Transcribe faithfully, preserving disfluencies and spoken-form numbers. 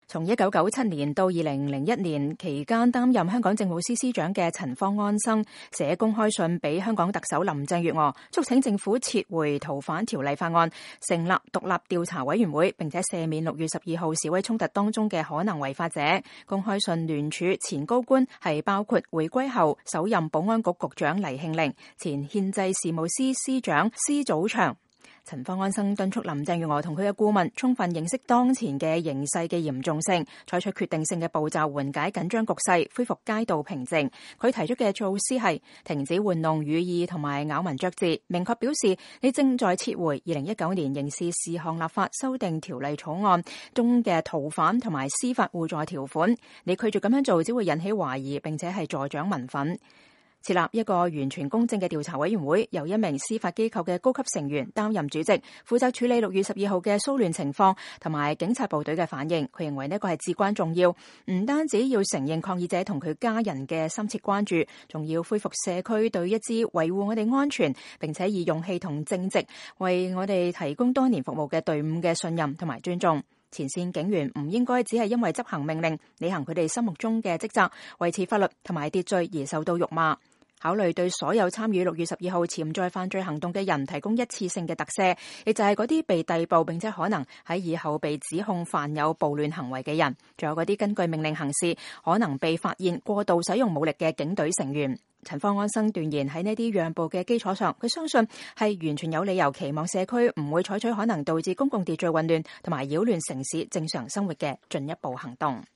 從一九九七年到二零零一年期間擔任香港政務司司長嘅陳方安生寫公開信俾香港特首林鄭月娥，促請政府撤回逃犯條例法案，成立獨立調查委員會，並且赦免六月十二號示威衝突當中嘅可能違法者。公開信聯署前高官係包括回歸後首任保安局局長黎慶寧、前憲制事務司司長施祖祥。陳方安生敦促林鄭月娥同佢嘅顧問充分認識當前嘅形勢嘅嚴重性，採取決定性嘅步驟緩解緊張局勢，恢復街道平靜。佢提出嘅措施係停止玩弄語意同埋咬文嚼字，明確表示你正在撤回二零一九年刑事事項立法修訂條例草案中嘅逃犯同埋司法互助條款。你拒絕咁樣做，只會引起懷疑，並且係助長民憤。設立一個完全公正嘅調查委員會，由一名司法機構嘅高級成員擔任主席，負責處理六月十二號嘅騷亂情況同埋警察部隊嘅反應。佢認為呢個係至關重要，唔單止要承認抗議者同佢家人嘅深切關注，仲要恢復社區對一支維護我哋安全並且以勇氣同正直為我哋提供多年服務嘅隊伍嘅信任同埋尊重。前線警員唔應該只係因為執行命令、履行佢哋心目中嘅職責、維持法律同埋秩序而受到辱罵。考慮對所有參與六月十二號潛在犯罪行動嘅人提供一次性嘅特赦，亦就係嗰啲被逮捕並且可能喺以後被指控犯有暴亂行為嘅人，仲有嗰啲根據命令行事可能被發現過度使用武力嘅警隊成員。陳方安生斷言喺呢啲讓步嘅基礎上，佢相信係完全有理由期望社區唔會採取可能導致公共秩序混亂同埋擾亂城市正常生活嘅進一步行動。